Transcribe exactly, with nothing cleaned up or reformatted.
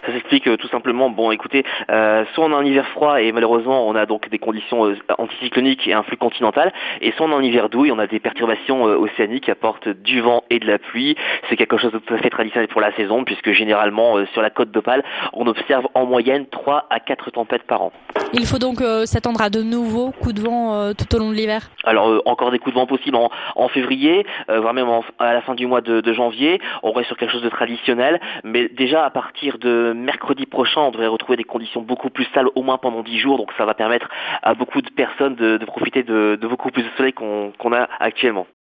Ça s'explique euh, tout simplement, bon écoutez, euh, soit on a un hiver froid et malheureusement on a donc des conditions euh, anticycloniques et un flux continental, et soit on a un hiver doux et on a des perturbations euh, océaniques qui apportent du vent et de la pluie. C'est quelque chose de tout à fait traditionnel pour la saison, puisque généralement euh, sur la côte d'Opale, on observe en moyenne trois à quatre tempêtes par an. Il faut donc euh, s'attendre à de nouveaux coups de vent euh, tout au long de l'hiver. Alors euh, encore des coups de vent possibles en, en février, euh, voire même en, à la fin du mois de, de janvier. On reste sur quelque chose de traditionnel, mais déjà à partir de mercredi prochain, on devrait retrouver des conditions beaucoup plus stables, au moins pendant dix jours. Donc ça va permettre à beaucoup de personnes de, de profiter de, de beaucoup plus de soleil qu'on, qu'on a actuellement.